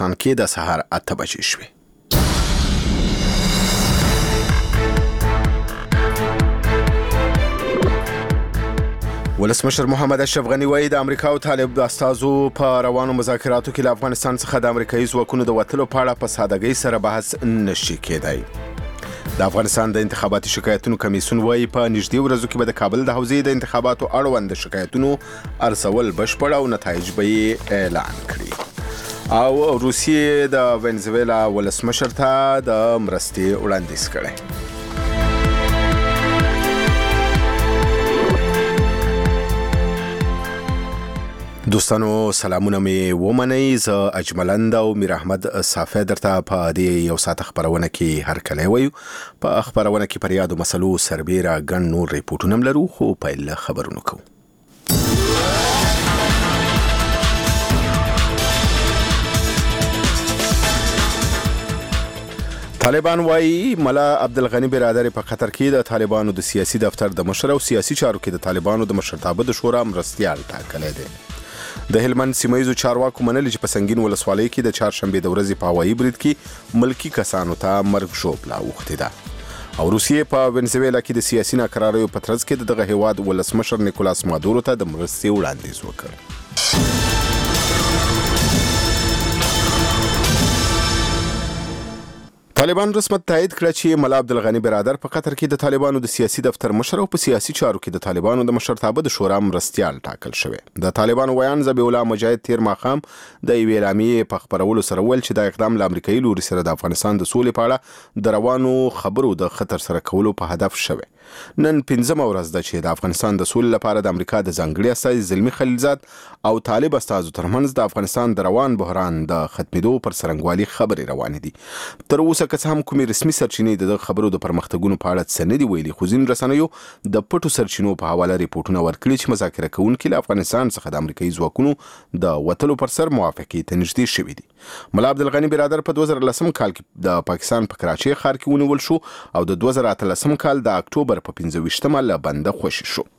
کې د سهار 8 بجې شوې. ولسمشر محمد اشرف غنی وایي د امریکا او طالب استازو په روانو مذاکراتو کې له افغانستان څخه د امریکایي ځواکونو د وتلو په اړه په سادهګۍ سره بحث نشي کېدای. د افغانستان د انتخاباتي شکایتونو کمیسیون وایي په نږدې ورځو کې به د کابل د حوزې د انتخاباتو اړوند شکایتونو ارسول بشپړ او نتایج به یې اعلان کړي. او روسیې د وینزویلا ولسمشر ته د مرستې وړاندیز کړی. دوستانو سلامونه می ومنئ. زه اجملند او میر احمد صافی درته په دې یو ساعت خبرونه کې هرکلی وایو. په خبرونه کې پر یادو مسلو سربیره ګڼ نور ریپورټونه هم لرو، خو پیل خبرونه کوو. طالبان وایي ملا عبدالغنی برادر په قطر کې د طالبانو د سیاسي دفتر د مشر او سیاسي چارو کې د طالبانو د مشرتابه د شورا مرستیال ټاکلی دی. د هلمند سیمایزو چارواکو منلي چې په سنگین ولسوالۍ کې د چهارشنبې د ورځې په هوایي برید کې ملکی کسانو ته مرګ ژوبله اوښتې ده. او روسیې په وینزویلا کې د سیاسي ناکراریو په ترڅ کې دغه هیواد ولسمشر نیکولاس مادورو ته د مرستې وړاندیز وکړ. طالبان رسمت تایید کړ چې ملا عبدالغنی برادر په قطر کې د طالبانو د سیاسي دفتر مشر او په سیاسي چارو کې د طالبانو د مشرتابه د شورا مرستیال ټاکل شوی. د طالبانو ویان ذبیح الله مجاهد تیر ماښام د یوې اعلامیې په خپرولو سره ویل چې دا اقدام له امریکایي لوري سره د افغانستان د سولې په اړه د روانو خبرو د خطر سره کولو په هدف شوی. نن 15مه ورځ ده چې د افغانستان د سولې لپاره د امریکا د ځانګړي استازي زلمی خلیلزاد او طالب استازو ترمنځ د افغانستان د روان بحران د ختمېدو پر څرنګوالي خبرې روانې دي. تر اوسه که څه هم کومې رسمي سرچینې د خبرو د پرمختګونو په اړه څه نه دي ویلي، خو ځینو رسنیو د پټو سرچینو په حواله ریپورټونه ورکړي چې مذاکره کوونکي له افغانستان څخه د امریکایي ځواکونو د وتلو پر سر موافقې ته نږدې شوي دي. ملا عبدالغنی برادر په 2010 کال کې د پاکستان په کراچۍ ښار کې ونیول شو او د 2018 کال د اکتوبر په 15مه له بنده خوشي شو.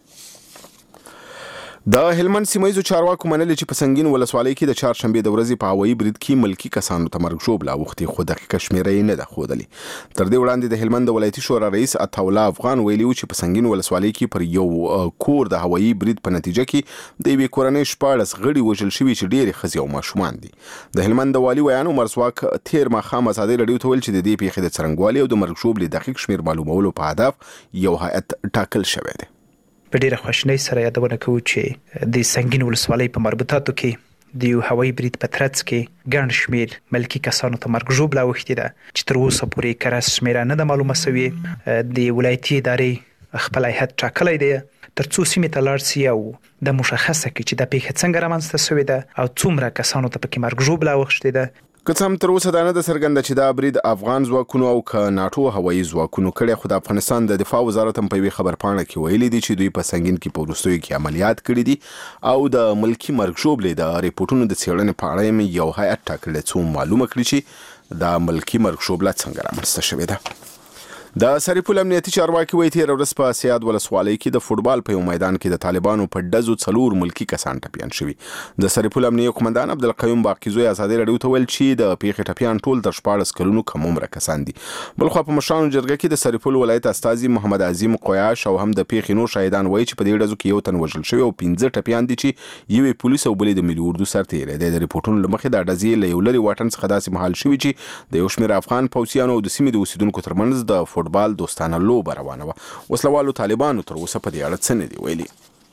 د هلمند سیمایزو چارواکو منلي چې په سنگین ولسوالۍ کې د چهارشنبې د ورځې په هوایي برید کې ملکی کسانو ته مرګ ژوبله اوښتې، خو دقیقه شمېره یې نه ده ښودلې. تر دې وړاندې د هلمند د ولایتي شورا رئیس عطاالله افغان ویلي و چې په سنگین ولسوالۍ کې پر یو کور د هوایي برید په نتیجه کې د یوې کورنۍ 14 غړي وژل شوي چې ډېرې ښځې او ماشومان دي. د هلمند د والي ویان عمر ځواک تیر ماښام ازادۍ راډیو ته ویل چې د دې پیښې د څرنګوالي او د مرګ ژوبلې دقیق شمېر معلومولو په هدف یو هیئت ټاکل شوی دی. په ډیره خوشنۍ سره یادونه کوو چې د سنگین ولسوالۍ په مربوطاتو کې د یو هوایي برید په ترڅ کې ګڼ شمېر ملکي کسانو ته مرګ ژوبله اوښتې ده چې تر اوسه پورې کره شمېره نه ده معلومه سوې. د ولایتي ادارې خپل هیئت ټاکلی دی تر څو سیمې ته لاړ سي او د مشخصه کړي چې دا پیښه څنګه رامنځته سوې ده او څومره کسانو ته پکې مرګ ژوبله اوښتې ده. که څه هم تر اوسه دا نه ده څرګنده چې دا برید افغان ځواکونو او که ناټو هوایي ځواکونو کړی، خو د افغانستان د دفاع وزارت هم په یوې خبرپاڼه کې ویلي دي چې دوی په سنگین کې په وروستیو کې عملیات کړي دي او د ملکي مرګ ژوبلې د ریپورټونو د څېړنې په اړه یې یو هیئت ټاکلی څو معلومه کړي چې دا ملکي مرګ ژوبله څنګه رامنځته شوې ده. د سرپل امنیتي چارواکي وایي تېره ورځ په سیاد ولسوالۍ کې د فوټبال په یو میدان کې د طالبانو په ډزو 4 ملکي کسان ټپیان شوي. د سرپل امنیه قومندان عبدالقیوم باقیزوی ازادۍ راډیو ته ویل چې د پیښې ټپیان ټول تر 14 کلونو کم عمره کسان دي. بلخوا په مشرانو جرګه کې د سرپل ولایت استازي محمد عظیم قیاش او هم د پیښې نور شاهدان وایي چې په دې ډزو کې یو تن وژل شوی او 15 ټپیان دي چې یوې پولیس او بلې د ملي اردو سرتیری دی. د ریپورټونو له مخې دا ډزې له یو لرې واټن څخه داسې مهال شوي چې د یو شمېر افغان پوځیانو او د سیمې د اوسیدونکو ترمنځ د فوټبال دوستانه لوبه روانه وه. وسلوالو طالبانو تر اوسه په دې اړه څه نه دي ویلي.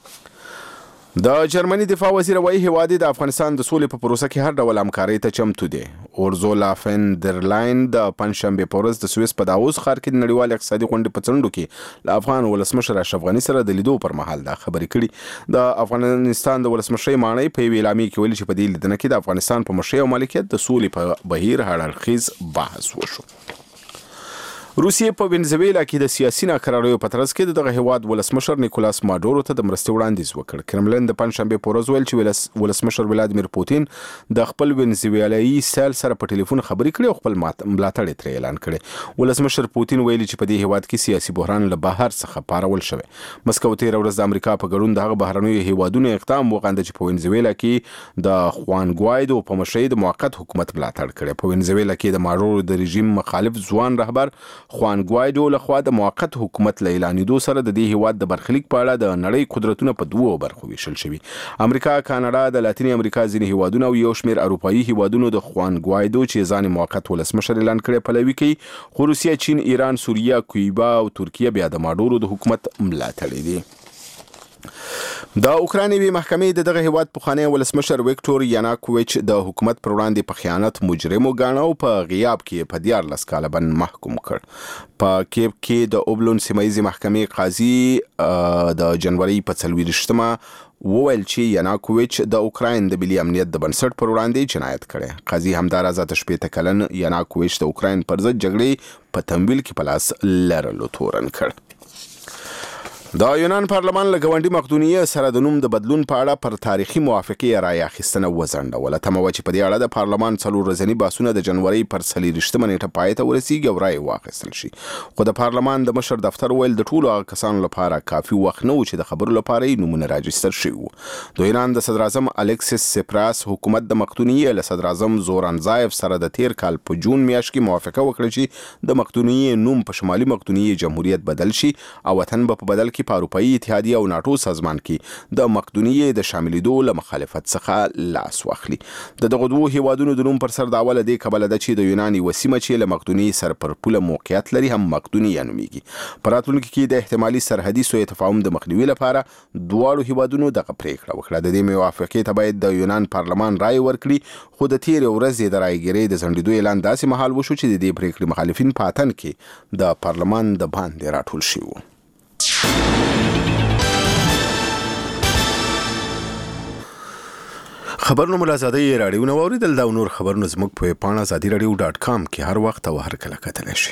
د جرمني دفاع وزیر وایي هیواد د افغانستان د سولې په پروسه کې هر ډول همکارۍ ته چمتو دی. اورزولا فن در لاین د پنځشنبې په ورځ د سویس په داووس ښار کې د نړیوال اقتصادي غونډې په څنډو کې له افغان ولسمشر اشرف غني سره د لیدو پر مهال دا خبرې کړي. د افغانستان د ولسمشرۍ ماڼۍ په یوې اعلامیې کې ویلي چې په دې لیدنه کې د افغانستان په مشرۍ او مالکیت د سولې په بهیر هر اړخیز بحث وشو. روسیې په وینزویلا کې د سیاسي ناکراریو په ترڅ کې دغه هیواد ولسمشر نیکولاس ماډورو ته د مرستې وړاندیز وکړ. کرملن د پنځشنبه په ورځ ویل چې ولسمشر ولادیمیر پوتین د خپل وینزویلایي سیل سره په ټلیفون خبرې کړې او خپل ملاتړ یې ترې اعلان کړی. ولسمشر پوتین ویلي چې په دې هیواد کې سیاسي بحران له بهر څخه پارول شوی. مسکو تیر ورځ د امریکا په ګډون دغه بهرنیو هیوادونو اقدام وغنده چې په وینزویلا کې د خوان ګوایدو په مشرۍ د موقت حکومت ملاتړ کړي. په وینزویلا کې د ماډورو د رژیم مخالف ځوان رهبر خوان ګوایدو لخوا د موقت حکومت له اعلانېدو سره د دې هیواد د برخلیک په اړه د نړۍ قدرتونه په دوو برخو ویشل شوي. امریکا، کاناډا، د لاتینی امریکا ځینې هیوادونه او یو شمېر اروپایي هیوادونو د خوان ګوایدو چې ځان موقت ولسمشر اعلان کړي پلوي کوي. خو روسیه، چین، ایران، سوریه، کویبا او ترکیه بیا د ماډورو د حکومت ملاتړي دي. د اوکراینوي محکمې دغه هیواد پخوانی ولسمشر ویکټور یاناکوویچ د حکومت پر وړاندې په خیانت مجرم وګاڼه او په غیاب کې په 14 کاله بند محکوم کړ. په کیب کې د اوبلون سیمایي محکمې قاضي د جنوري په 24مه وویل چې یاناکوویچ د اوکراین د ملي امنیت د بنسټ پر وړاندې جنایت کړی. قاضي همداراز 18 کلن یاناکوویچ د اوکراین پر ضد جګړې په تمویل کې په لاس لرلو تورن کړ. د یونان پارلمان له ګاونډي مقدونیه سره د نوم د بدلون په اړه پر تاریخي موافقې رایه اخیستنه وځنډوله. تمه وه چې په دې اړه د پارلمان 4 ورځني بحثونه د جنوري پر 24مه نیټه پای ته ورسیږي او رایه واخیستل شي. خو د پارلمان د مشر دفتر ویل د ټولو هغه کسانو لپاره کافي وخت نه و چې د خبرو لپاره یې نومونه راجستر شوي وو. د یونان د صدر اعظم الکسیس سپراس حکومت د مقدونیې له صدر اعظم زوران زایف سره د تیر کال په جون میاشت کې موافقه وکړه چې د مقدونیې نوم په شمالي مقدونیې جمهوریت بدل شي او وطن به په بدل کې په اروپایي اتحادیه او ناتو سازمان کې د مقدونیې د شاملېدو له مخالفت څخه لاس واخلي. دغه دوه هیوادونو د نوم پر سر د اوله دې کبله ده چې د یونان وسیمه چې له مقدونیې سره پر پوله موقعیت لري هم مقدونیه نومیږي. په راتلونکي کې د احتمالي سرحدي سوء تفاهم د مخنیوي لپاره دواړو هیوادونو دغه پریکړه وکړه. د دې موافقې ته باید د یونان پارلمان رائے ورکړي، خو د تیر ورځې د رایګیرۍ د ځنډېدو اعلان داسې مهال وشو چې د دې پریکړې مخالفین په اتن کې د پارلمان د باندې راټول شوي وو. خبرونه ملازادي رادیو نو اوریدل دا نور خبرونه زموږ په پاڼه azadi-radio.com کې هر وخت او هر کله کتلی شي.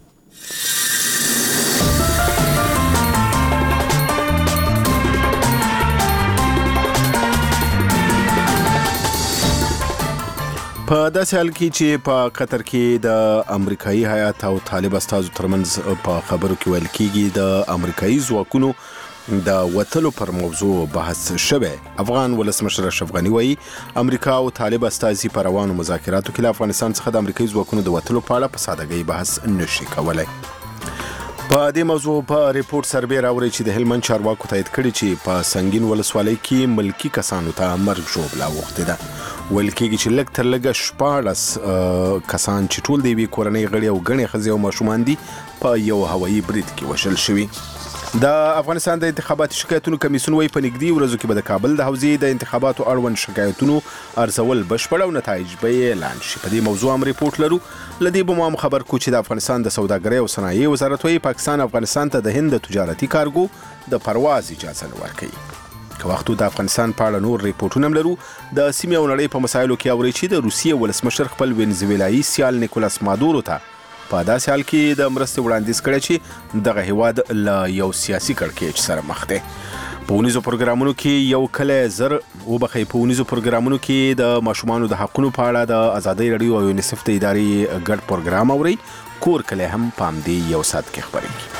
په داسې حال کې چې په قطر کې د امریکایي هیات او طالب استازو ترمنځ په خبرو کې ویل کېږي د امریکایي ځواکونو د وتلو پر موضوع بحث شوه. افغان ولسمشر اشرف غنی وایي امریکا او طالب استازي په روانو مذاکراتو کې له افغانستان څخه د امریکایي ځواکونو د وتلو په اړه په سادهګۍ بحث نشي کولای. په دې موضوع په ریپورت سربې راوړي چې د هلمند چارواکو تایید کړي چې په سنگین ولسوالۍ کې ملکی کسانو ته مرګ ژوبله اوښتې ده. ویل کېږي چې لږ تر لږه 14 کسان چې ټول د یوې کورنۍ غړي او ګڼې ښځې او ماشومان دي په یو هوایي برید کې وژل شوي. د افغانستان د انتخاباتي شکایتونو کمیسیون وایي په نږدې ورځو کې به د کابل د حوزې د انتخاباتو اړوند شکایتونو ارزول بشپړ او نتایج به اعلان شي. په دې موضوع هم ریپورت لرو. لدې به مو خبر کو چې د افغانستان د سوداګرۍ او صنایع وزارت وایي پاکستان افغانستان ته د هند د تجارتي کارګو د پرواز اجازه نه ورکوي. که وختو د افغانستان په اړه نور ریپورتونه هم لرو. د سیمې او نړۍ په مسایلو کې اوري چې د روسیې ولسمشر خپل وینزویلایي سیال نیکولاس مادورو ته په داسې حال کې د مرستې وړاندیز کړی چې دغه هیواد له یو سیاسي کړکېچ سره مخ دی. په اونیزو پروګرامونو کې یو کله زر وبخي په اونیزو پروګرامونو کې د ماشومانو د حقونو په اړه د آزادۍ رادیو او یونیسف د ادارې ګډ پروګرام اوري. کور کله هم پام دی یو سات کې خبرېږي.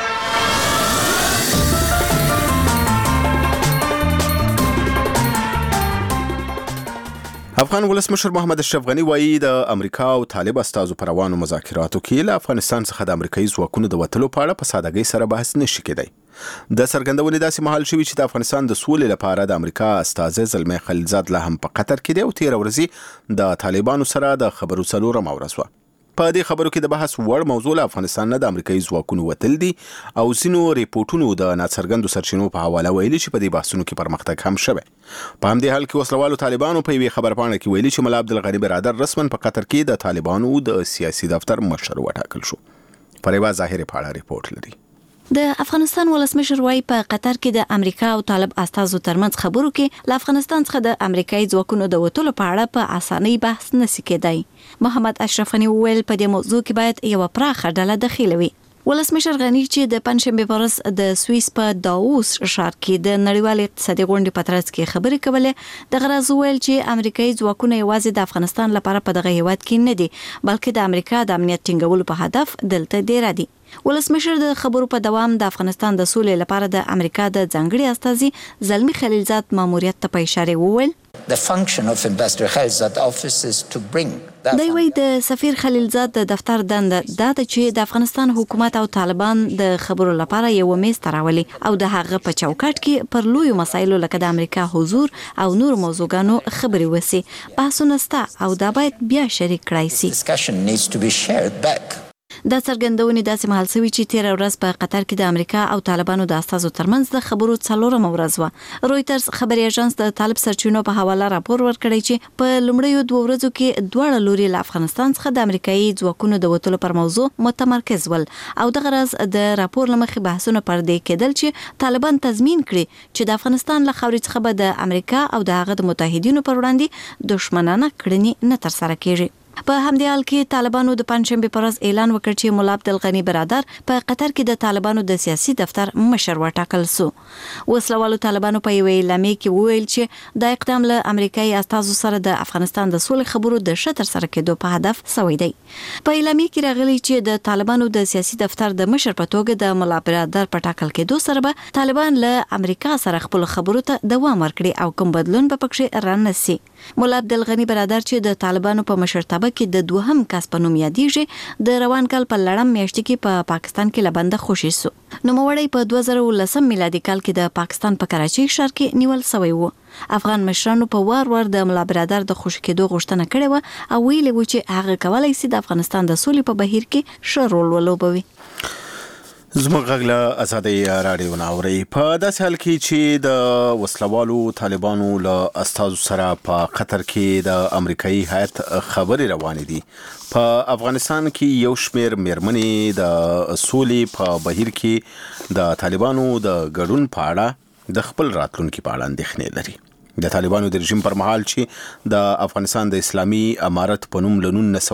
افغان ولسمشر محمد اشرف غنی وایي د امریکا او طالب استازو پر روانو مذاکراتو کې له افغانستان څخه د امریکایي ځواکونو د وتلو په اړه په سادهګۍ سره بحث نشي کېدی. د څرګندونې داسې مهال شوي چې د افغانستان د سولې لپاره د امریکا استازی زلمی خلیلزاد لا هم په قطر کې دی او تیر ورځې د طالبانو سره د خبرو څلورمه ورځ وه. په دې خبرو کې د بحث وړ موضوع له افغانستان نه د امریکایي ځواکونو وتل دي او ځینو ریپورټونو د ناڅرګندو سرچینو په حواله ویلي چې په دې بحثونو کې پرمختګ هم شوی. په همدې حال کې وسلوالو طالبانو په یوې خبرپاڼه کې ویلي چې ملا عبدالغني برادر رسماً په قطر کې د طالبانو د سیاسي دفتر مشر وټاکل شو. فریبا ظاهر په اړه ریپورت لري. د افغانستان ولسمشر وايي په قطر کې د امریکا او طالب استازو ترمنځ خبرو کې له افغانستان څخه د امریکایي ځواکونو د وټولو په اړه په اسانۍ بحث نشي کېدای. محمد اشرف غنی وویل په دې موضوع کې باید یو پراخه ډله دخیل وي. ولسمشر غنی چې د پنځشنبه پر ورځ د سوئیس په داووس ښار کې د نړیوال اقتصادي غونډې په ترڅ کې خبرې کولې. د غرض ویل چې امریکایي ځواکونه یوازې د افغانستان لپاره په دغه هیواد کې نه دي بلکې د امریکا د امنیت ټینګولو په هدف دلته ډیر دي. ولسمشر د خبرو په دوام د افغانستان د سولې لپاره د امریکا د ځانګړي استازي زلمی خلیلزاد ماموریت ته په اشاره وویل. The function of Ambassador Khalilzad office is to bring دی وی د سفیر خلیلزاد د دفتر دنده دا چې د افغانستان حکومت او طالبان د خبرو لپاره یو میز تراولي او د هغه په چوکاټ کې پر لوی مسایلو لکه د امریکا حضور او نور موضوعګانو خبري وسی. بحثونه ستا او دا باید بیا شریک کړای شي. discussion needs to be shared back. دا څرګندونې داسې مهال شوې چې 13 ورځ په قطر کې د امریکا او طالبانو د استازو ترمنځ د خبرو 4 ورځ و. رويټرز خبري اژانس د طالب سرچینو په حواله راپور ورکړی چې په لومړیو 2 ورځو کې دواړه لوري له افغانستان څخه د امریکایي ځواکونو د وټولو پر موضوع متمرکز ول او د غرض د راپور لمخې بحثونه پر دې کېدل چې طالبان تضمین کړي چې د افغانستان له خاورې څخه به د امریکا او د هغه د متحدینو پر وړاندې دښمنانه کړنې نه ترسره کیږي. په همدې حال کې طالبانو د پنځشنبه پر ورځ اعلان وکړ چې مولا عبدالغنی برادر په قطر کې د طالبانو د سیاسي دفتر مشر وټاکل شو. وسلوالو طالبانو په یوې اعلامیه کې وویل چې د اقدام له امریکایي استازو سره د افغانستان د سولې خبرو د شتر سره کېدو په هدف سوی دی. په اعلامیه کې راغلی چې د طالبانو د سیاسي دفتر د مشر په توګه د مولا برادر په ټاکل کېدو سره به طالبان له امریکا سره خپل خبرو ته دوام ورکړي او کوم بدلون به پکې رانسي. مولا عبدالغنی برادر چې د طالبانو په مشرتابه کې د دوهم کس په نوم یادېږي د روان کال په لړم میاشت کې په پاکستان کې لبنده خوشی سو. نوموړی په 2019 میلادي کال کې د پاکستان په کراچۍ ښار کې نیول شوی و. افغان مشرانو په وار د مولا برادر د خوشی کېدو غوښتنه کړې و او ویلي و چې هغه کولای شي د افغانستان د سولې په بهیر کې ښه رول ولوبوي. زموږ غږ له ازادۍ راډیو نه اورئ. په داسې حال کې چې د وسلوالو طالبانو له استازو سره په قطر کې د امریکایي هیات خبرې روانې دي. په افغانستان کې یو شمېر میرمنې د سولې په بهیر کې د طالبانو د ګډون په اړه د خپل راتلونکي په اړه اندېښنې لري. د طالبانو د رژیم پر مهال چې د افغانستان د اسلامي امارت په نوم له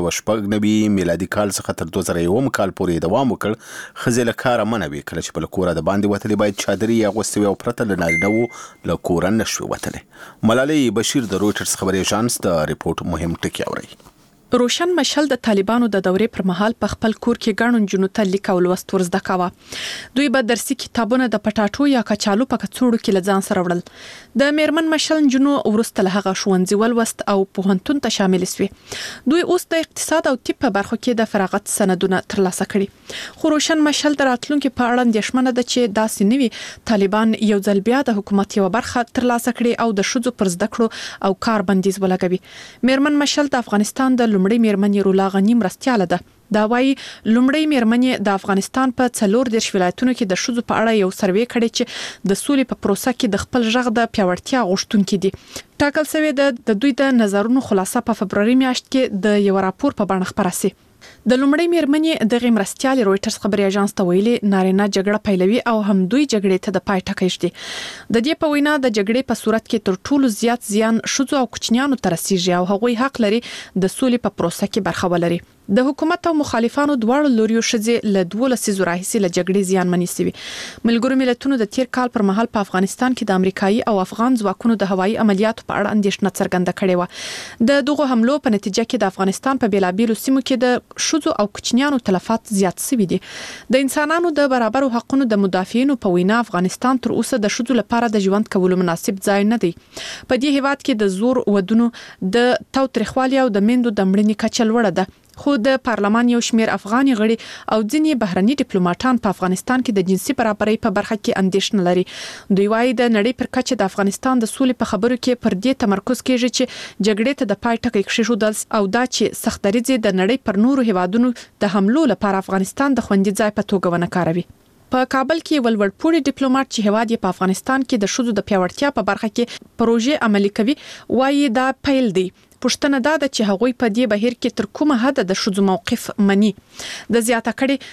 1996 میلادي کال څخه تر 2001 کال پورې دوام وکړ، ښځې له کاره منع وې. کله چې په کوره د باندې وتلې باید چادري اغوستې وي او پرته له نارینه‌وو له کوره نشوې وتلې. ملالۍ بشیر د رويټرز خبري اژانس د ریپورت مهم ټکي اوري. روشن مشل د طالبانو د دورې پر مهال په خپل کور کې ګڼو جنو ته لیک او لوست ورزده کاوه. دوی به درسي کتابونه د پټاټو یا کچالو په کڅوړو کې لځان سره وړل. د میرمن مشل جنو ورسته له هغه ښوونځي ولوست او پوهنتون ته شامل شوي. دوی اوس د اقتصاد او طب په برخو کې د فراغت سندونه ترلاسه کړي. خو روشن مشل د راتلونکو په اړه اندېښمنه ده چې داسې نوي طالبان یو ځل بیا د حکومت یو برخه ترلاسه کړي او د شذو پر زده کړو او کار بندیز ولګوي. میرمن مشل د افغانستان د لومړی میرمنې رولا غنی مرستیاله ده. دا وايي لومړی میرمنې د افغانستان په 14 ولایتونو کې د شذو په اړه یو سروې کړی چې د سولې په پروسه کې د خپل ژغ د پیاوړتیا غوښتونکي دي. ټاکل شوی د دوی د نظرونو خلاصه په فبرवरी میاشت کې د یو راپور په بڼه خپره شي. د لومړی میرمنې د مرستیال رويټرز خبري اژانس ته ویلي نارینه جګړه پیلوي او هم دوی جګړې ته د پای ټکی شدي. د دې په وینا د جګړې په صورت کې تر ټولو زیات زیان شذو او کوچنیانو ته رسیږي او هغوی حق لري د سولې په پروسه کې برخه ولري. د حکومت او مخالفانو دواړو لوريو شذې له 12 راهیسې له جګړې زیانمنې شوي. ملګرو ملتونو د تیر کال پر مهال په افغانستان کې د امریکایي او افغان ځواکونو د هوایي عملیاتو په اړه اندېښنه څرګنده کړې و. د دغه حملو په نتیجه کې د افغانستان په بیلابیلو سیمو کې د شذو او کوچنیانو تلفات زیات شوي دي. د انسانانو د برابرو حقوقو د مدافعینو په وینا افغانستان تر اوسه د شذو لپاره د ژوند کولو مناسب ځای نه دی. په دې هیواد کې د زور ودونو د تاوتریخوالي او د میندو د مړینې کچه لوړه ده. خو د پارلمان یو شمیر افغاني غړي او ځینې بهرني ډیپلوماټان په افغانستان کې د جنسي برابرۍ په برخه کې اندېښنه لري. دوی وايي د نړۍ پر کچه د افغانستان د سولې په خبرو کې پر دې تمرکز کیږي چې جګړې ته د پای ټکی کېښودل او دا چې سختدریځي د نړۍ پر نورو هیوادونو د حملو لپاره افغانستان د خوندي ځای په توګه ونه کاروي. په کابل کې ولوړپوړي ډیپلوماټ چې هواد یې په افغانستان کې د شذو د پیاوړتیا په برخه کې پروژې عملي کوي وايي دا پیل دی. پښتنه دا چې هغوی په دې بهیر کې تر کومه حد د شذو موقف مني. د زیاته کړي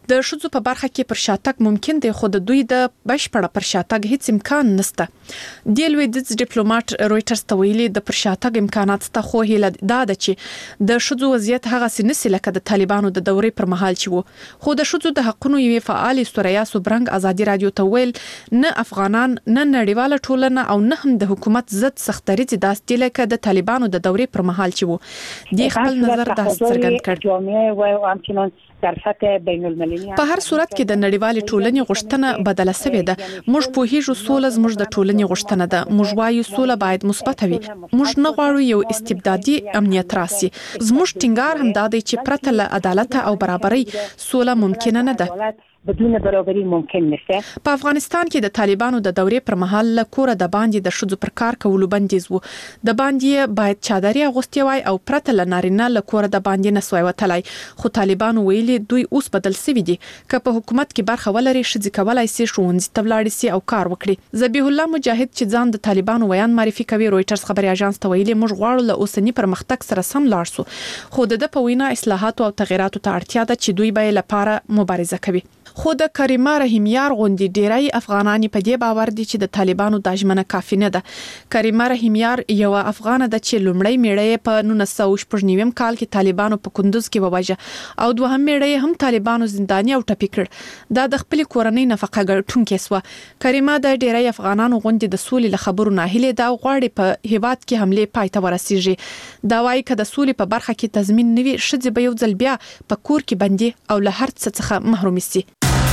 د شذو په برخه کې پر شاتګ ممکن دی، خو د دوی د بشپړه پر شاتګ هیڅ امکان نشته. د لویدیځ ډیپلوماټ رويټرز ته ویلي د پر شاتګ امکانات شته، خو هیله دا ده چې د شذو وضعیت هغه سنسي لکه د طالبانو د دورې پر مهال چې وو. خو د شذو د حقونو یوې فعال سوریا سوبرنګ ازادي رادیو ته ویل نه افغانان نه نړیواله ټولنه او نه هم د حکومت ضد سختري داسې لکه د طالبانو د دورې پر مهال چې وو. د خپل نظر د څرګند کړ. په هر صورت کې د نړیوالې ټولنې غوښتنه بدله شوې ده. موږ په هیڅ سوله زموږ د ټولنې غوښتنه ده. موږ وایو سوله باید مثبت وي. موږ نه غواړو یو استبدادي امنیت راسي. زموږ ټینګار هم دا دی چې پرته له عدالت او برابرۍ سوله ممکن نه ده. بدون برابرۍ ممکن نشته. په افغانستان کې د طالبانو د دورې پر مهال له کوره د باندې د شذو پر کار کولو بندیز وو. د باندې باید چادري اغوستي وای او پرته له نارینه له کوره د باندې نسوي وتلای. خو طالبانو ویلي دوی اوس بدل سوي دي. که په حکومت کې برخه ولري شذې کولای شي ښوونځي ته ولاړ شي او کار وکړي. ذبیح الله مجاهد چې ځان د طالبانو ویان معرفي کوي رويټرز خبري اژانس ته ویلي موږ غواړو له اوسنی پرمختګ سره سم لاړ شو، خو د په وینا اصلاحات او تغیراتو ته اړتیا ده چې دوی به لپاره مبارزه کوي. خو د کریمه رحیمیار غوندي ډیری افغانانی په دې باور دي چې د طالبانو د ژمنه کافي نه ده. کریمه رحیمیار یو افغانه ده چې لومړی میړه په 1999 کال کې طالبانو په کندوز کې وواژه او دوهم میړه هم طالبانو زنداني او ټپي کړ. دا د خپل کورنۍ نفقه ګټونکې سو. کریمه د ډیری افغانانو غوندي د سولې له خبرو ناهیله ده او غواړي په هیواد کې حمله پای ته ورسیږي. دا وايي چې د سولې په برخه کې تضمین نوي شذې به یو ځل بیا په کور کې بندي او له هر څه څخه محروم شي.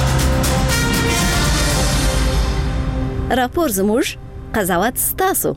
راپور زموږ قضاوت ستاسو.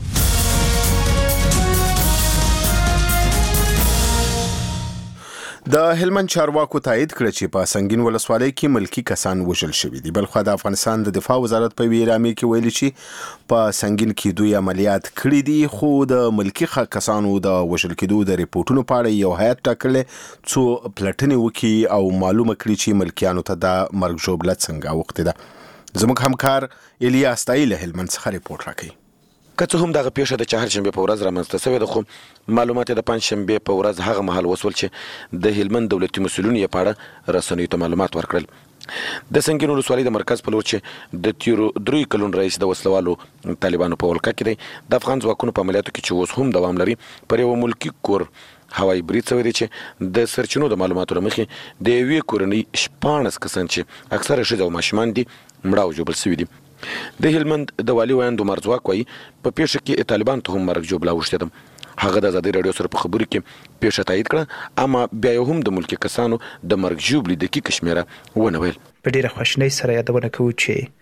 د هلمند چارواکو تایید کړ چې په سنگین ولسوالۍ کې ملکی کسان وژل شوي دي. بلخو د افغانستان د دفاع وزارت په ویرامي کې ویلي چې په سنگین کې دوی عملیات کړي دي، خو د ملکی کسانو د وژل کېدو د ریپورتونو په اړه یو هیئت ټاکلې څو پلټنې وکړي او معلومه کړي چې ملکیانو ته د مرګ ژوبله څنګه وخته ده. زموږ همکار الیاس تایل له هلمند څخه ریپورت راکړي. که څه هم دغه پیښه د چهارشنبه په ورځ رامنځته شوې ده، خو معلومات د پنځشنبه په ورځ هغه مهال وصول چې د هلمند دولتي مسؤلینو یې په اړه رسنیو ته معلومات ورکړل. د سنگین ولسوالۍ د مرکز په لور چې د تیرو 3 کلونو رئیس د وسلوالو طالبانو په ولکه کې دی، د افغان ځواکونو په عملیاتو کې چې اوس هم دوام لري پر یو ملکی کور هوایي برید شوی دی چې د سرچینو د معلوماتو له مخې د یوې کورنۍ 14 کسان چې اکثره ښځې او ماشومان دي مړه او ژوبل شوي دي. د هلمند د والي ویاند عمر ځواک وایي په پیښه کې طالبان ته هم مرګ ژوبله اوښتې ده. هغه د ازادي راډیو سره په خبرو کې پیښه تایید کړه، اما بیا یې هم د ملکي کسانو د مرګ ژوبلې دقیقه شمیره ونه ویل. په ډیره خوشنۍ سره یادونه کوو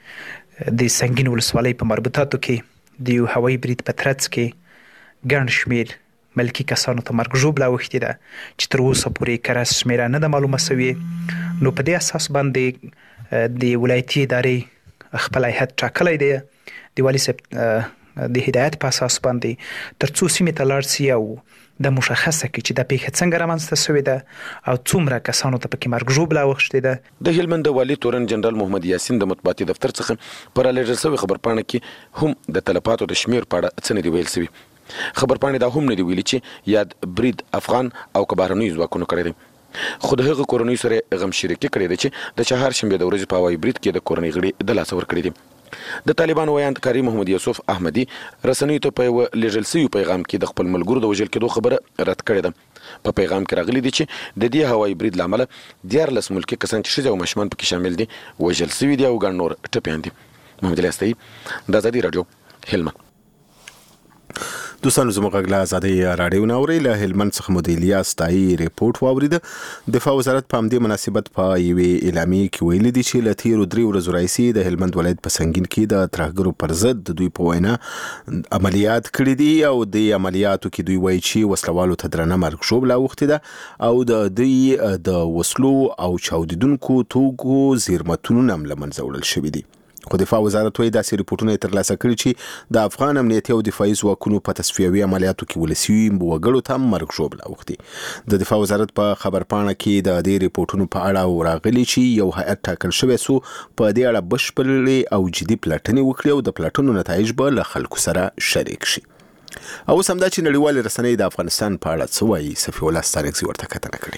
چې د سنگین ولسوالۍ په مربوطاتو کې د یو هوایي برید په ترڅ کې ګڼ شمېر ملکی کسانو ته مرګ ژوبله اوښتې ده چې تر اوسه پورې کره شمیره نه ده معلومه شوې. نو په دې اساس باندې د ولایتي ادارې خپل هیئت ټاکلی دی. د والي صاحب د هدایت په اساس باندې تر څو سیمې ته لاړ سي او د مشخصه کې چې د پیښه څنګه رامنځته شوې ده او څومره کسانو ته پکې مرګ ژوبله اوښتې ده. د هلمند والي تورن جنرال محمد یاسین د مطبوعاتي دفتر څخه پر رالیږل شوې خبرپاڼه کې هم د تلفاتو د شمیر په اړه څه نه دي ویل شوي. خبرپاڼې دا هم نه دي ویلي چې یاد برید افغان او که بهرنیو ځواکونو کړی دی. خو د هغه کورنۍ سره غم شریکي کړې ده چې د چهارشنبه د ورځې په هوایي برید کې د کورنۍ غړي د لاسه ورکړي دي. د طالبانو ویاند کاری محمد یوسف احمدي رسنیو ته په لیږل شوي پیغام کې د خپل ملګرو د وژل کېدو خبره رد کړې ده. په پیغام کې راغلي دي چې د دې هوایي برید له امله 14 ملکي کسان چې ښځې او ماشومان پکې شامل دي وژل شوي دي او ګڼ نور ټپیان دي. محمد الیاس تایي د ازادي راډیو هلمند. دوستانو زموږ غږ له ازادي راډیو نه اورئ. له هلمند څخه مو د الیاس تایي ریپورت واورید. دفاع وزارت په همدې مناسبت په یوې اعلامیې کې ویلي دي چې له تیرو 3 ورځو راهیسې د هلمند ولایت په سنگین کې د ترهګرو پر ضد د دوی په وینا عملیات کړي دي او د عملیاتو کې دوی وایي چې وسلوالو ته درنه مرګ ژوبله اوښتې ده او د دوی د وسلو او چاودیدونکو توکو زیرمتونونه هم له منځه وړل شوي دي. خو دفاع وزارت وایي داسې ریپورټونه یې ترلاسه کړي چې د افغان امنیتي او دفاعي ځواکونو په تصفیوي عملیاتو کې ولسي وګړو ته مرګ ژوبله اوښتې. د دفاع وزارت په خبرپاڼه کې د دې ریپورټونو په اړه راغلي چې یو هیئت ټاکل شوی سو په دې اړه بشپړې او جدي پلټنې وکړي او د پلټنو نتایج به له خلکو سره شریک شي. او اوس همدا چې نړیوالې رسنۍ د افغانستان په اړه څه وایي، صفي الله ستانکزي ورته کتنه کړې.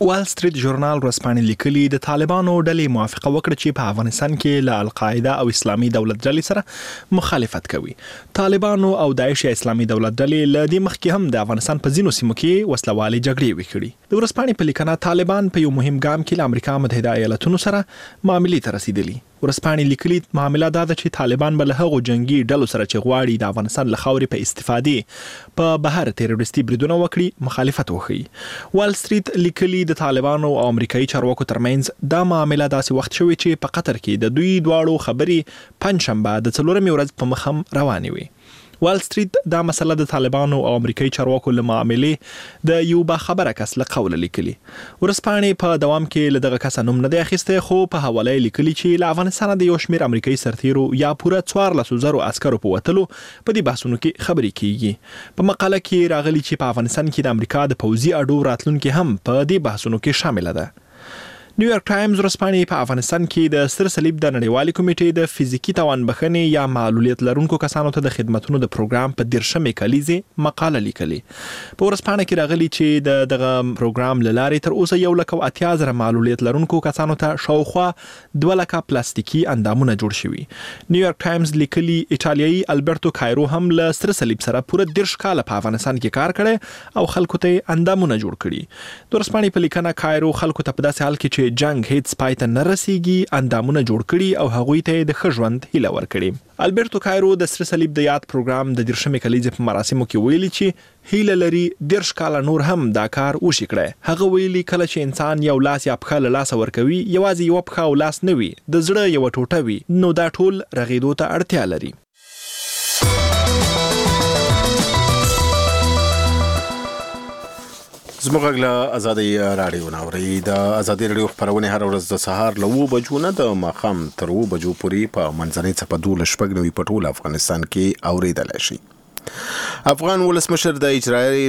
وال سټریټ ژورنال ورځپاڼې لیکلي د طالبانو ډلې موافقه وکړه چې په افغانستان کې له القاعده او اسلامي دولت ډلې سره مخالفت کوي. طالبانو او داعش اسلامي دولت ډلې له دې مخکې هم د افغانستان په ځینو سیمو کې وسلوالې جګړې وکړي. د ورځپاڼې په لیکنه طالبان په یو مهم ګام کې له امریکا متحده ایالاتونو سره معاملې ته رسیدلي. ورځپاڼې لیکلي معامله دا ده چې طالبان به له هغو جنگي ډلو سره چې غواړي د افغانستان له خاورې په استفادې په بهر تروریستي بریدونه وکړي مخالفت وکړي. وال سټریټ لیکلي د طالبانو او امریکایي چارواکو ترمنځ دا معامله داسې وخت شوې چې په قطر کې د دوی دواړو خبرې پنځشنبه د 4مې ورځ په مخ هم روانې وي. وال سټریټ دا مسله د طالبانو او امریکایي چارواکو له معاملې د یو باخبره کس له قوله لیکلي. ورځپاڼې په دوام کې له دغه کس نوم نه دی اخیسته، خو په حواله لیکلي چې له افغانستان د یو شمېر امریکایي سرتیرو یا پوره 14,000 عسکرو په وتلو په دې بحثونو کې خبرې کیږي. په مقاله کې راغلي چې په افغانستان کې د امریکا د پوځي اډو راتلونکي هم په دې بحثونو کې شامل ده. نیویارک ټایمز ورځپاڼې په افغانستان کې د ستر صلیب د نړیوالې کمیټې د فزیکی توان بخښنې یا معلولیت لرونکو کسانو ته د خدماتو د پروګرام په 13مې کلیزې مقاله لیکلي. په ورځپاڼه کې راغلي چې دغه پروګرام له لارې تر اوسه 1,80,000 معلولیت لرونکو کسانو ته شاوخوا 2,00,000 پلاستیکي اندامونه جوړ شوي. نیویارک ټایمز لیکلي ایټالیایی البرتو کایرو هم له ستر صلیب سره پوره 10 کال په افغانستان کې کار کړی او خلکو ته اندامونه جوړ کړي. د ورځپاڼې په لیکنه کایرو خلکو ته په داسې حال کې چې جنگ هیڅ پای ته نه رسیږي اندامونه جوړ کړي او هغوی ته د ښه ژوند هیله ورکړي. البرتو کایرو د سر صلیب د یاد پروګرام د 13مې کلیزې په مراسمو کې ویلي چې هیله لري 10 کال نور هم دا کار وشي کړي. هغه ویلي کله چې انسان یو لاس یا پښه له لاسه ورکوي یوازې یو پښه او لاس نه وي، د زړه یو ټوټه وي، نو دا ټول رغیدو ته اړتیا لري. زموږ له ازادي رادیو ناوري د ازادي رادیو خبرونه هر ورځ د سهار له 9 بجو نه د ماخام تر 2 بجو پورې په منځنۍ څپه 12 په ټول افغانستان کې اوریدل شي. افغان ولسمشر د اجرایي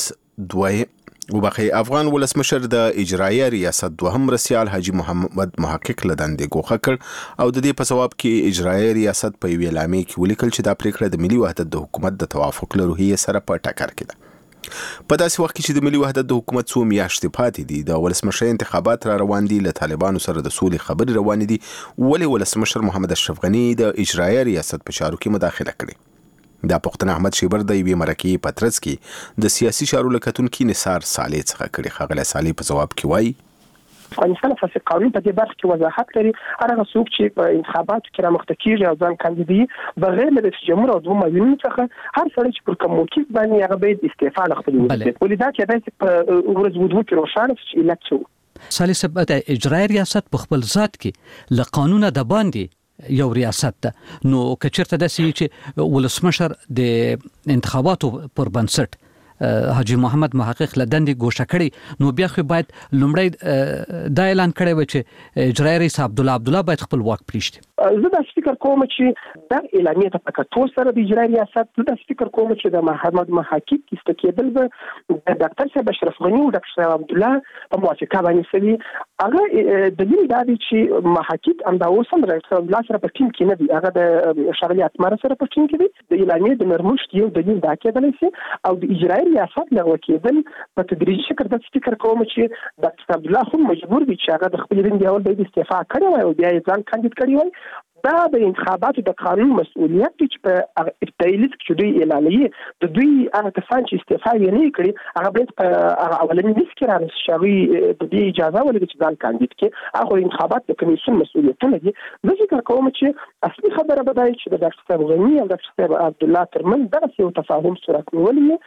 ریاست دوهم رئیس حاجی محمد محقق له دندې ګوښه کړ او د دې په ثواب کې اجرایي ریاست په ویلامې کې ولیکل چې دا پریکړه د ملي وحدت د حکومت د توافق له روحیې سره په ټکر کې ده. په داسې وخت کې چې د ملي وحدت د حکومت څو میاشتې پاتې دي، د ولسمشر انتخابات را روان دي، له طالبانو سره د سولې خبرې روانې دي، ولې ولسمشر محمد اشرف غني د اجرایي ریاست په چارو کې مداخله کړې؟ دا پوښتنه احمد شیبر د یوې مرکې په ترڅ کې د سیاسي چارو له کتونکي نثار صالح څخه کړې. ښاغلی صالح په ځواب کې وایي افغانستان فاسد قانون په دې برخه کې وضاحت لري. هغه څوک چې په انتخاباتو کې رامخته کیږي او ځان کاندیدي بغیر له رئیس جمهور او دوه معاونینو څخه هر سړی چې پر کوم موقف باندې هغه باید استعفا لخپل ولدا چې داسې په ورځ ودو کې روښانه چې علت شو. صالح صاحب د اجرایي ریاست په خپل ذات کې له قانونه د باندې یو ریاست ده، نو کچرته داسې چې ولسمشر د انتخاباتو پر بنسټ حاجی محمد محقق له دندې ګوښه کړي، نو بیا خو باید لومړی دا اعلان کړی و چې اجرایي رئیس عبدالله باید خپل واک پریږدي. زه دا فکر کوم چې دا اعلامیه ته په کتو سره د اجرایي ریاست زه دا فکر کوم چې د محمد محقق استقیدل به د ډاکټر صاحب اشرف غني او ډاکټر صاحب عبدالله په موافقه باندې سوي. هغه دلیل دا دی چې محقق هم دا اوس هم رئیس عبدالله سره په ټیم کې نه دی، هغه د شغلي اتمر سره په ټیم کې دی. د اعلامیه د نرمښت یو دلیل دا کېدلی شي او د اجرایي ریاست لغوه کېدل په تدریجي شکل د فکر کوم چې ډاکټر عبدالله خو مجبور دی چې هغه د خپل دندې اول باید استعفا کړی وای او بیا یې ځان کاندید کړی وای. دا د انتخاباتو د قانون مسؤلیت دی چې په ابتدایي لیست کې دوی اعلانوي د دوی هغه کسان چې استعفا یې نه کړي هغه باید په هغه اولني لیست کې رانه شوي د دې اجازه ولري چې ځان کاندید کړي. هغه انتخابات د کمیسیون مسؤلیتونه دي. زه فکر کوم چې اصلي خبره به دا چې د ډاکټر صاحب غني او ډاکټر صاحب عبدالله ترمنځ دغه یو تفاهم صورت نیولې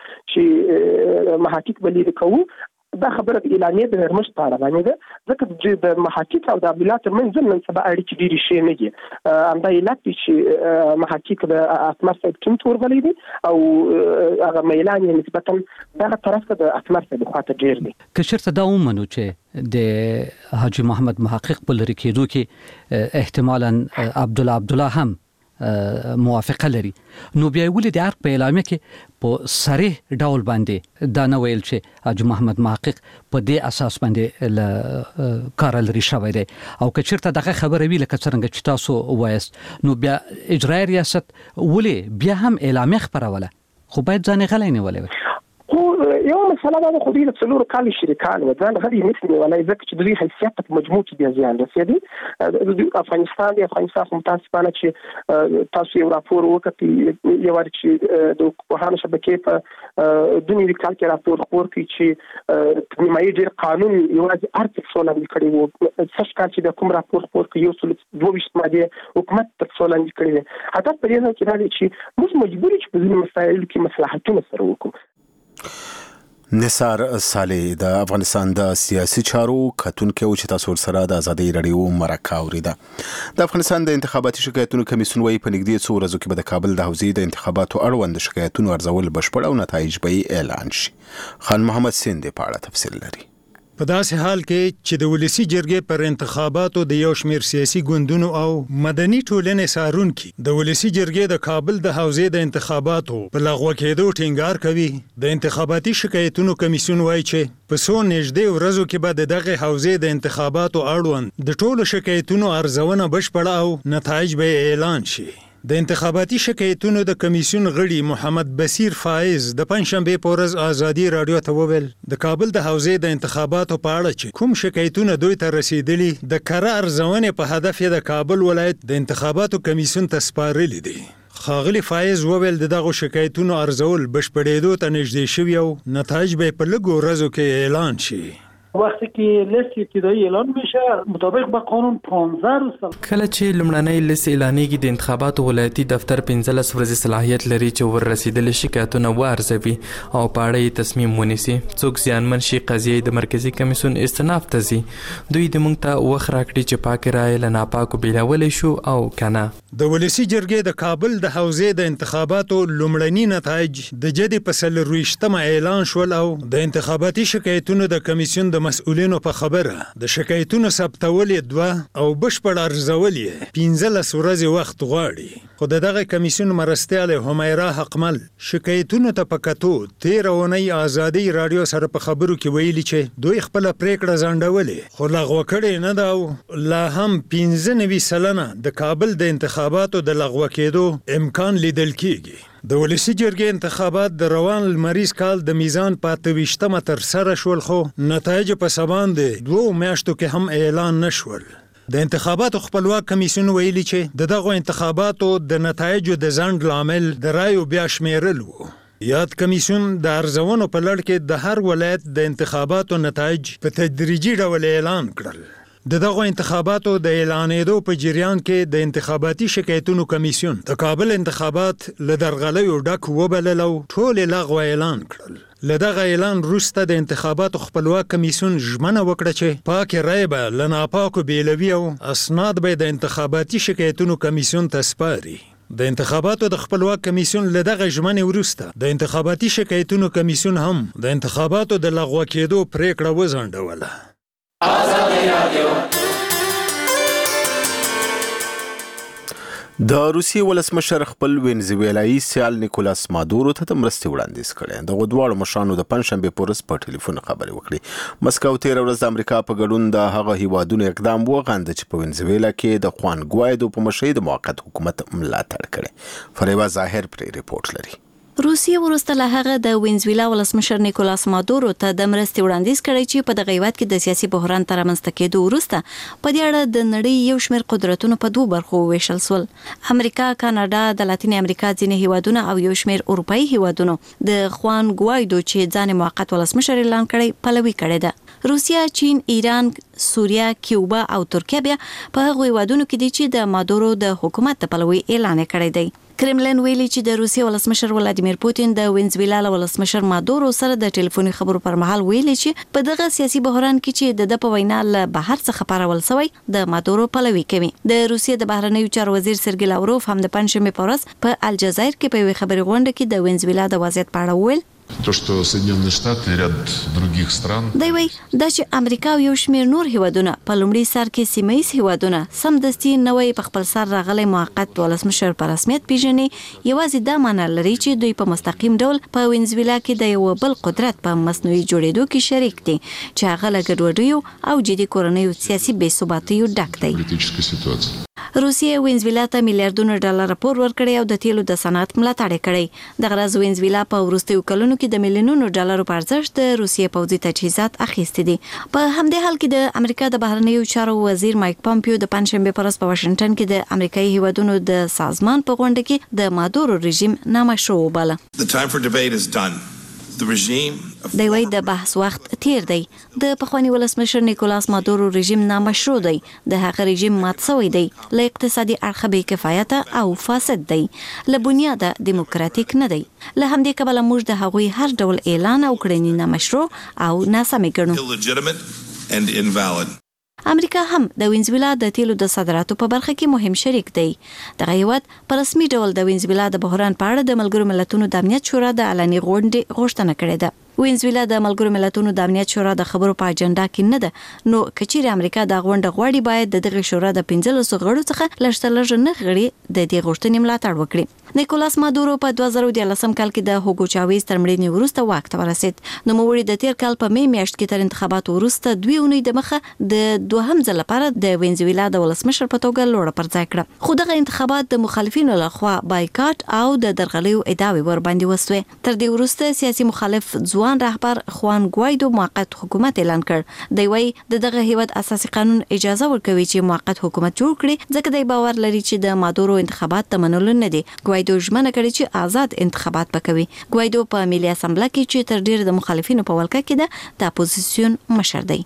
چې محقق به لیدل کوو. دا خبره د اعلامیه د نرمښت په اړه باندې ده، ځکه چې د محقق او د عبدالله ترمنځ نن سبا اړیکې ډېرې ښې نه دي. همدا علت دی چې محقق د اتمر صاحب ټیم ته ورغلی دی او هغه میلان یې نسبتا دغه طرف ته د اتمر صاحب خواته ډېر دی. که چېرته دا ومنو چې د حاجي محمد محقق په لرې کېدو کې احتمالا عبدالله هم موافقه لري، نو بیا ولې د عرق په اعلامیه کې په صریح ډول باندې دا نه ویل چې حاجی محمد محقق په دې اساس باندې له کار لري شوی دی؟ او که چېرته دغه خبره وي لکه څرنګه چې تاسو وایست، نو بیا اجرایي ریاست ولې بیا هم اعلامیه خپروله؟ خو باید ځان غلی نیولی وي. خو یو مسله دا خو دې څلور کال شریکان و ځان غلي نسمي ولا ځکه چې دوی حیثیت په مجموع کې بیا زیان رسېدي د افغانستان متاسفانه چې تاسو یو راپور وکړئ یو چې د پوهانو شبکې په دنیوي کال کې راپور خپور کړي چې نیمایي ډېر قانون یوازې ارتک سولند کړي وو څه کار چې د کوم راپور خپور کړي یو څل 22 ماده حکومت تر سولند کړي حتی په دې کې راځي چې موږ مجبور یو چې په ځینو مسایلو کې مصلحتونه سره وکړو. نثار صالح د افغانستان د سیاسي چارو کتونکو چې تاسو سره د ازادي رادیو مرکه اوریده. د افغانستان د انتخاباتي شکایتونو کمیسیون وايي په نږدې څو ورځو کې به د کابل د حوزې د انتخاباتو اړوند شکایتونو ارزول بشپړ او نتایج به اعلان شي. خان محمد سیند په اړه تفصیل لري. په داسې حال کې چې د ولسی جرګې پر انتخاباتو د یو شمېر سیاسي ګوندونو او مدني ټولنې سارونکي د ولسی جرګې د کابل د حوزې د انتخاباتو په لغوه کېدو ټینګار کوي، د انتخاباتي شکایتونو کمیسیون وایي چې په څو نږدې ورځو کې به دغه حوزې د انتخاباتو اړوند د ټولو شکایتونو ارزونه بشپړه او نتایج به اعلان شي. د انتخاباتي شکایتونو د کمیسیون غړي محمد بصیر فائز د پنځشنبه په ورځ ازادي رادیو ته وویل د کابل د حوزې د انتخاباتو په اړه چې کوم شکایتونه دوی ته رسیدلي د کره ارزونې په هدف د کابل ولایت د انتخاباتو کمیسیون ته سپارلي دي. خاغلی فائز وویل دغه شکایتونو ارزول بشپړېدو ته نږدې شوي او نتایج به په لږو ورځو کې اعلان شي. وقتی که لیست ابتدایی اعلان میشه مطابق با قانون 15 روز کله چې لمړنۍ لیست اعلانېږي د انتخاباتو ولایتي دفتر 15 ورځې صلاحیت لري چې ور رسیدلي شکایتونه وارزوي او په اړه یې تصمیم ونیسي. څوک زیانمن شي قضیه د مرکزی کمیسیون استناف ته ځي. دوی د موږ ته وخت راکړي چې پاک رایې له ناپاکو بیلولی شو او کنه. د ولسی جرګې د کابل د حوزې د انتخاباتو لمړني نتایج د جدي په 24 اعلان شول او د انتخاباتي شکایتونو د کمیسیون د مسؤلینو په خبره د شکایتونو ثبتول 2 او بشپړ ارزول 15 ورځې وخت غواړي. خو دغه کمیسیون مرستیاله همیرا حقمل شکایتونو ته پکاتو 13 اونۍ ازادي رادیو سره په خبرو کې ویلي چې دوی خپل پریکړه ځنډولې خو لغوه کړي نه دا لا هم 15 سلنه د کابل د انتخاباتو د لغوه کېدو امکان لیدل کیږي. د ولسی جرګې انتخابات د روان لمریز کال د میزان په 28 تر سره شول خو نتایج په سبان د 2 میاشتو کې هم اعلان نشول. د انتخاباتو خپلواک کمیسیون ویلي چې دغه انتخاباتو د نتایجو د ځنډ لامل د رایو بیا شمیرل وو. یاد کمیسیون د ارزونو په لړ کې د هر ولایت د انتخاباتو نتایج په تدریجي ډول اعلان کړل. دغه انتخاباتو د اعلانېدو په جریان کې د انتخاباتي شکایتونو کمیسیون د کابل انتخابات له درغلیو ډک وبلل او ټول لغوه اعلان کړل. لدغه اعلان وروسته د انتخاباتو خپلواک کمیسیون ژمنه وکړه چې پاک رای به له ناپاکو بیلوي او اسناد به د انتخاباتي شکایتونو کمیسیون ته سپاري. د انتخاباتو د خپلواک کمیسیون لدغه ژمنې وروسته د انتخاباتي شکایتونو کمیسیون هم د انتخاباتو د لغوه کېدو پریکړه وځنډوله. د روسیې ولسمشر خپل وینزویلایي سیال نیکولاس مادورو ته د مرستې وړاندیز کړی. دغه دواړو مشرانو د پنځشنبې په ورځ په ټلیفون خبرې وکړې. مسکو 13 ورځ د امریکا په ګډون د هغه هیوادونو اقدام وغنده چې په وینزویلا کې د خوان ګوایدو په مشرۍ د موقت حکومت ملاتړ کړي. فریبا ظاهر پرې ریپورت لري. روسیه وروسته له هغه د وینزویلا ولسمشر نیکولاس مادورو ته د مرستې وړاندیز کړی چې په دغه هیواد کې د سیاسي بحران تر رامنځته کېدو وروسته په دې اړه د نړۍ یو شمېر قدرتونو په 2 برخو وویشل شول. امریکا، کاناډا، د لاتینې امریکا ځینې هیوادونه او یو شمېر اروپایي هیوادونو د خوان ګوایدو چې ځان موقت ولسمشر اعلان کړی پلوي کړی ده. روسیه، چین، ایران، سوریه، کیوبا او ترکیه بیا په هغو هیوادونو کې دي چې د مادورو د حکومت د پلوي اعلان کړی دی. کرملین ویلي چې د روسیې ولسمشر ولادیمیر پوتین د وینزویلا ولسمشر مادورو سره د ټلیفوني خبرو پر مهال ویلي چې په دغه سیاسي بحران کې چې د په وینا له بهر څخه پارول شوی د مادورو پلوي کوي. د روسیې د بهرنیو چارو وزیر سرګی لاوروف هم د پنځشنبه په ورځ په الجزایر کې په خبري غونډه کې د وینزویلا د وضعیت په اړه ویل. То, что Соединенные Штаты и ряд других стран. دا وایي دا چې امریکا او یو شمېر نور هیوادونه په لومړي سر کې سیمه‌ییز هیوادونه سمدستي نوې په خپل سر راغلي موقت ولسمشر په رسمیت پیژني. یوازې دا معنی لري چې دوی په مستقیم ډول په وینزویلا کې د یو بل قدرت په مصنوعي جوړېدو کې شریک دي چې هغه له ګډوډیو او جدي کورنیو سیاسي بې ثباتیو ډک دی. روسیې وینزویلا ته میلیارډونو ډالر پور ورکړی او د تیلو د صنعت ملاتړ کړی. د غرض وینزویلا په وروستیو کلونو کې د میلیونونو ډالرو په ارزښت د روسیې پوځي تجهیزات اخیستي دي. په همدې حال کې د امریکا د بهرنیو چارو وزیر مایک پامپیو د پنځشنبه پر ورځ په واشنگټن کې د امریکایي هیوادونو د سازمان په غونډه کې د مادورو رژیم نامشروع وباله. دی وايي د بحث وخت تیر دی. د پخوانی ولسمشر نیکولاس مادورو رژیم نامشروع دی. د هغه رژیم مات شوی دی. له اقتصادي اړخه بې کفایته او فاسد دی. له بنیاده دیموکراتیک نه دی. له همدې کبله موږ د هغوی هر ډول اعلان او کړنې نامشروع او ناسمې ګڼو. امریکا هم د وینزویلا د تیلو د صادراتو په برخه کې مهم شریک دی. دغه هیواد په رسمي ډول د وینزویلا د بحران په اړه د ملګرو ملتونو د امنیت شورا د علني غونډې غوښتنه کړې ده. وینزویلا د ملګرو ملتونو د امنیت شورا د خبرو په اجنډا کې نه ده. نو کچیر امریکا د غونډه غواړي باید د دغه شورا د 15 غړو څخه لږ نه غړي د دې غوښتنې ملاتړ وکړي. نیکولاس مادورو په 2014 کال کې د هوګو چاویز تر مړینې وروسته واک ته ورسید. نو موړي د تیر کال په می میاشت کې تر انتخاباتو وروسته 2 اونۍ د مخه د دوهم ځل لپاره د وینزویلا د ولسمشر په توګه لوړه پر ځای کړه. خو دغه انتخابات د مخالفینو لخوا بایکاټ او د درغلیو ادعاوې ور باندې وسوې. تر دې وروسته سیاسي مخالف ځوان رهبر خوان ګوایدو موقت حکومت اعلان کړ. دی وايي دغه هیواد اساسي قانون اجازه ورکوي چې موقت حکومت جوړ کړي، ځکه دی باور لري چې د مادورو انتخابات ته منل نه دي. ګوایدو ژمنه کړې چې آزاد انتخابات وکوي. ګوایدو په ملي اسمبلی کې چې تر ډیر د مخالفینو په ولکه کې ده د اپوزیسیون مشر دی.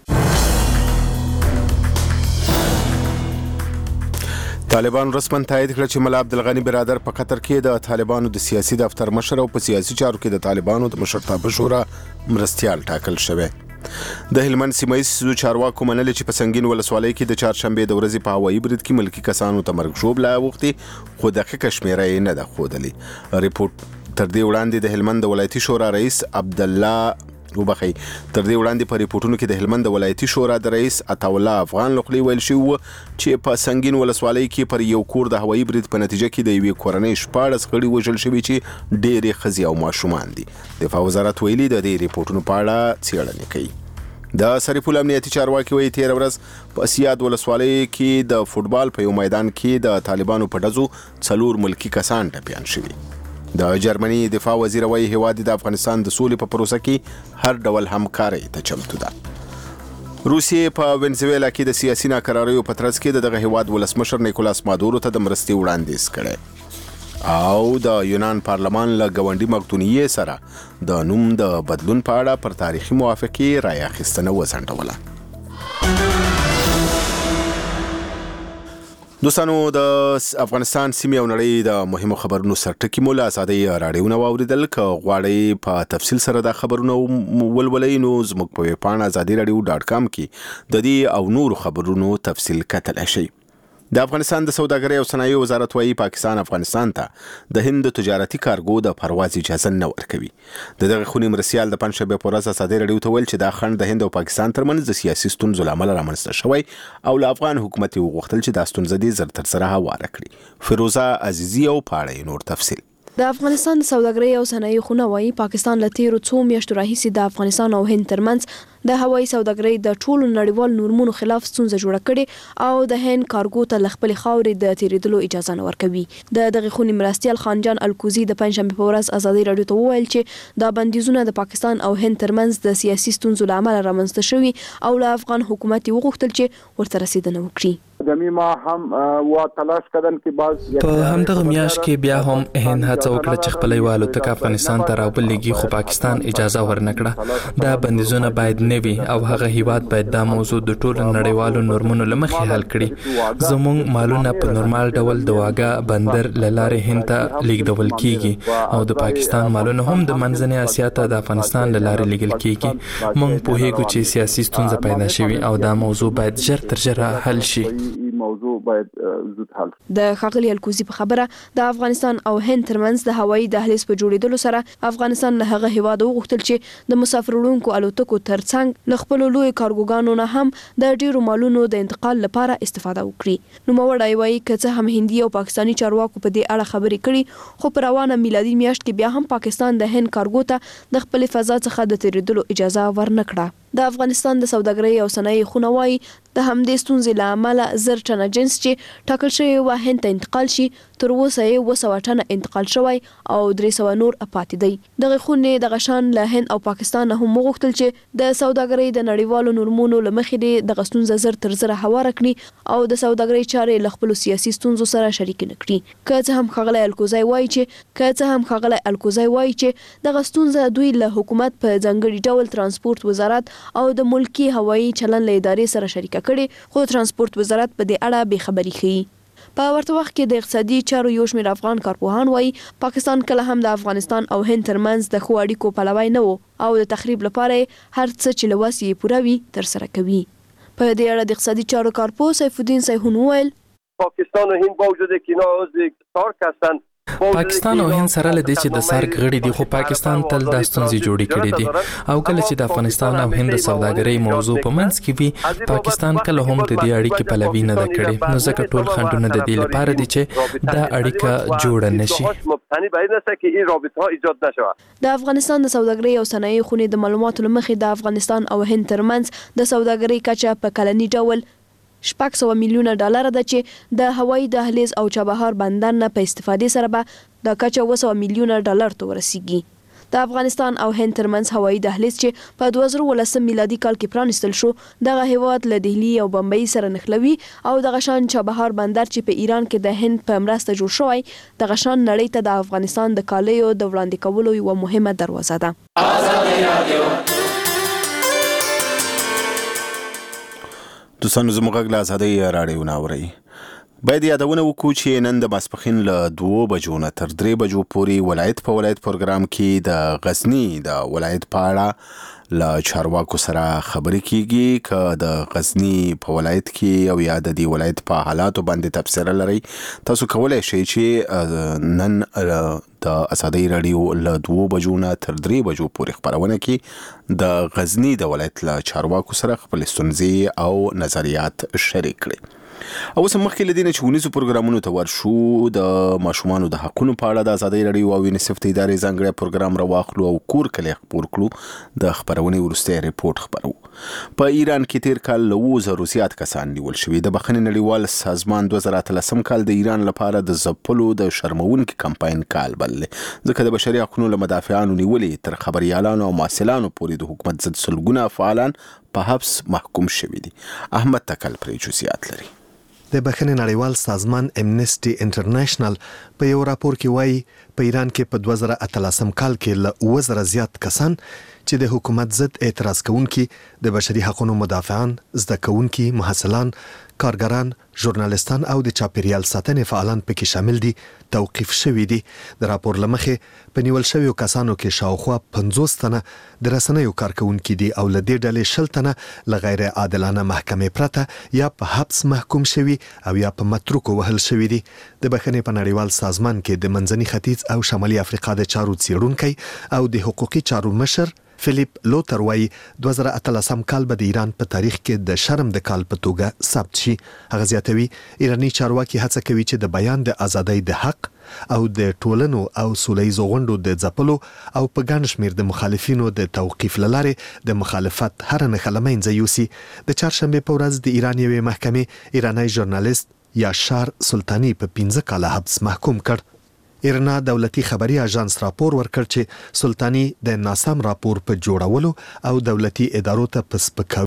طالبان رسمن تایید کړ چې ملا عبدالغنی برادر په قطر کې د طالبانو د سیاسي دفتر مشر او په سیاسي چارو کې د طالبانو د مشرتابه شورا مرستيال ټاکل شوی. د هلمند سیمایي چارواکو منل چې په سنگین ولسوالۍ کې د چهارشنبه د ورځې په هوایي برید کې ملکی کسانو ته مرګ ژوبله وختي خو دقیقه شمیره یې نه ده ښودلې. ریپورت تر دې وړاندې د هلمند ولایتي شورا رئیس تر دې وړاندې په ریپورتونو کې د هلمند ولایتي شورا د رئیس عطاالله افغان لخوا ویل شوی چې په سنگین ولسوالۍ کې پر یو کور د هوایي برید په نتیجه کې د یوې کورنۍ 14 غړي وژل شوي چې ډېرې ښځې او ماشومان دي. دفاع وزارت ویلي د دې ریپورتونو په اړه څېړنې کوي. د سرپل امنیتي چارواکي وایي 13 ورځ په سیاد ولسوالۍ کې د فوټبال په یو میدان کې د طالبانو په ډزو 4 ملکی کسان ټپیان شوي. د جرمني دفاع وزیر وایي هیواد د افغانستان د سولې په پروسه کې هر ډول همکاري ته چمتو ده. روسیې په وینزویلا کې د سیاسي ناکراریو په ترڅ کې دغه هیواد ولسمشر نیکولاس مادورو ته د مرستې وړاندیز کړی او د یونان پارلمان له ګاونډي مقدونیې سره د نوم د بدلون په اړه پر تاریخي موافقې رایه اخیستنه وځنډوله. دوستانو د افغانستان سیمې او نړۍ د مهمو خبرونو سرټکی مو له ازادۍ راډیو نو اوریدل. که غواړئ په تفصیل سره د خبرونو ولولئ نو زموږ په ویب پاڼه azadiiradio.com کې د دې او نورو خبرونو تفصیل کتلی شئ. د افغانستان د سوداګرۍ او صنایعو وزارت وايي پاکستان افغانستان ته د هند تجارتي کارګو د پرواز اجازه نه ورکوي. دغه خونی مرسیال د پنځشنبه په ورځ ازادي راډیو ته ویل چې دا خنډ د هند او پاکستان ترمنځ د سیاسي ستونزو لامل رامنځته شوی او له افغان حکومت وغوښتل چې دا ستونزه دې زر تر سره هواره کړي. فیروزه عزیزی او پاړې نور تفصیل. د افغانستان د سوداګرۍ او صنایعو خونه وايي پاکستان له تیرو څو میاشتو راهیسې د افغانستان او هند ترمنځ د هوایي سوداګرۍ د ټولو نړیوال نورمونو خلاف ستونزه جوړه کړې او د هند کارګو ته ل خپل خاورې د تیریدلو اجازه نه ورکوي. د دغه خونی مرستيال خانجان الکوزي د پنځشنبه په ورځ ازادي راډیو ته وویل چې دا بندیزونه د پاکستان او هند ترمنځ د سیاسي ستونزو لامل رامنځته شوي او له افغان حکومت وغوښتل چې ورته رسیدنه وکړي. په همدغه میاشت کې بیا هم هند هڅه وکړه چې خپل یوالو تک افغانستان ته راولېږي خو پاکستان اجازه ورنکړه. دا بندیزونه باید نه وي او هغه هیواد باید دا موضوع د ټولو نړیوالو نورمونو لمخې حل کړي. زموږ مالونه په نورمال ډول د واګه بندر لاره هند ته لیږدول کیږي او د پاکستان مالونه هم د منځنۍ اسیا ته د افغانستان لاره لیږل کیږي. موږ پوهیږو چې سیاسي ستونزه پیدا شوي او دا موضوع باید ژر تر ژره حل شي. د ښاغلي الکوزي په خبره د افغانستان او هند ترمنځ د هوایي دهلیز په جوړیدلو سره افغانستان له هغه هیواد وغوښتل چې د مسافر وړونکو الوتکو ترڅنګ له خپل لوی کارګوګانو نه هم د ډیرو مالونو د انتقال لپاره استفاده وکړي. نوموړی وایي که څه هم هندي او پاکستاني چارواکو په دې اړه خبرې کړي خو په روانه میلادي میاشت کې بیا هم پاکستان د هند کارګو ته د خپل فضا څخه د تیریدلو اجازه ورنکړه. د افغانستان د سوداګرۍ او صنایع خونه وايي د همدې ستونزې له امله 1000 ټنه جنس چې ټاکل شوی و هند ته انتقال شي تر اوسه یې 200 ټنه انتقال شوی او 300 نور پاتې دی. دغه خونې د غشان له هند او پاکستان هم وغوښتل چې د سوداګرۍ د نړیوالو نورمونو لمخې د غستونزه زر تر زر هواره کړي او د سوداګرۍ چارې له خپل سیاسي ستونزو سره شریک نکړي. که څه هم خغلی الکوزای وایي چې د غستونزه دوی له حکومت په ځانګړي ډول ترانسپورت وزارت او د ملکی هوایي چلن له ادارې سره شریک کړي خو ترانسپورت وزارت په دې اړه بې خبري ښيي. په ورته وخت کې د اقتصادي چارو یو شمېر افغان کارپوهان وایي پاکستان کله هم د افغانستان او هند ترمنځ د ښو اړیکو پلوی نه و او د تخریب لپاره هر څه چې له وس یې پوره وي ترسره کوي. په دې اړه د اقتصادي چارو کارپوه سیف الدین سیحون وویل پاکستان و هند با وجود که اینا عضو سارک هستند پاکستان او هند سره لدې چې د سارک غړي دي خو پاکستان تل د ستونزې جوړې کړې دي او کله چې د افغانستان او هند سوداګرۍ موضوع په منځ کې وي پاکستان کله هم د دې اړیکې پلوي نه ده کړې نو ځکه ټول خنډونه د دې لپاره دي چې دا اړیکه جوړه نشي. د افغانستان د سوداګرۍ او صنایع خونې د معلوماتو لمخې د افغانستان او هند ترمنځ د سوداګرۍ کچه په کلني ډول $600 میلیونه ده چې د هوایي دهلیز او چابهار بندر نه په استفادې سره به د کچه $200 میلیونه ته ورسیږي. د افغانستان او هند ترمنځ هوایي دهلیز چې په 2019 میلادي کال کې پرانیستل شو دغه هیواد له دهلی او بمبئی سره نښلوي او د غشان چابهار بندر چې په ایران کې د هند په مرسته جوړ شوی د غشان نړۍ ته د افغانستان د کالیو د وړاندې کولو یو مهمه دروازه ده. دوستانو زموږ غږ له ازادۍ راډیو نه اورئ. باید یادونه وکړو چې نن د ماسپښین له 2 بجو نه تر 3 بجو پورې ولایت په ولایت پروګرام کې د غزنی د ولایت په اړه له چارواکو سره خبرې کیږي. که د غزنی په ولایت کې او یا د دې ولایت په حالاتو باندې تبصره لرئ تاسو کولی شئ چې نن د ازادۍ راډیو له 2 بجو نه تر 3 بجو پورې خبرونه کې د غزنی د ولایت له چارواکو سره خپل ستونزې او نظریات شریک کړئ. او اوس مخکې له دې نه چې ونیزو پروګرامونو ته ورشو د ماشومانو د حقونو په اړه د ازادۍ راډیو او یونیسف د ادارې ځانګړی پروګرام راواخلو او کور کلی خپور کړو. د خپرونې وروستی ریپورټ خپرو. په ایران کې تیر کال له 2000 زیات کسان نیول شوي. د بخښنې نړیوال سازمان 2013 کال د ایران لپاره د ځپلو د شرمونکي کمپاین کال بللی ځکه د بشري حقونو له مدافعانو نیولې تر خبریالانو او محصلانو پورې د حکومت ضد سلګونه فعالان په حبس محکوم شوي دي. احمد تکل پرې جزئیات لري. د بخښنې نړیوال سازمان امنیسټي انټرنیشنل په یو راپور کې وایي په ایران کې په 2013 کال کې له 2000 زیات کسان چې د حکومت ضد اعتراض کوونکي د بشري حقوقو مدافعان، زده کوونکي، محصلان، کارګران، ژورنالیستان او د چاپیریال ساتنې فعالان پکې شامل دي توقیف شوي دي. د راپور لمخې په نیول شویو کسانو کې شاوخوا 50 تنه د رسنیو کارکونکي دي او له دې ډلې 60 تنه له غیر عادلانه محکمې پرته یا په حبس محکوم شوي او یا په متروکو وهل شوي دي. د بخښنې په نړیوال سازمان کې د منځني ختیځ او شمالي افریقا د چارو څیړونکی او د حقوقي چارو مشر فلیپ لوتر وایي 2013 کال به د ایران په تاریخ کې د شرم د کال په توګه ثبت شي. هغه زیاتوي ایرانی چارواکي هڅه کوي چې د بیان د ازادۍ د حق او د ټولنو او سولهییزو غونډو د ځپلو او په ګڼ شمېر د مخالفینو د توقیف له لارې د مخالفت هر نښه له منځه یوسي. د چهارشنبې په ورځ د ایران یوې محکمې ایرانی ژورنالیست یاشار سلطانی په 15 کاله حبس محکوم کړ. ایرنا دولتي خبري اژانس راپور ورکړ چې سلطانی د ناسم راپور په جوړولو او دولتي ادارو ته په سپکاوي